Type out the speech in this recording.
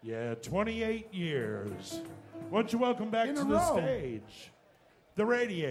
Yeah, 28 years. Why don't you welcome back In to a the row. stage the Radiators.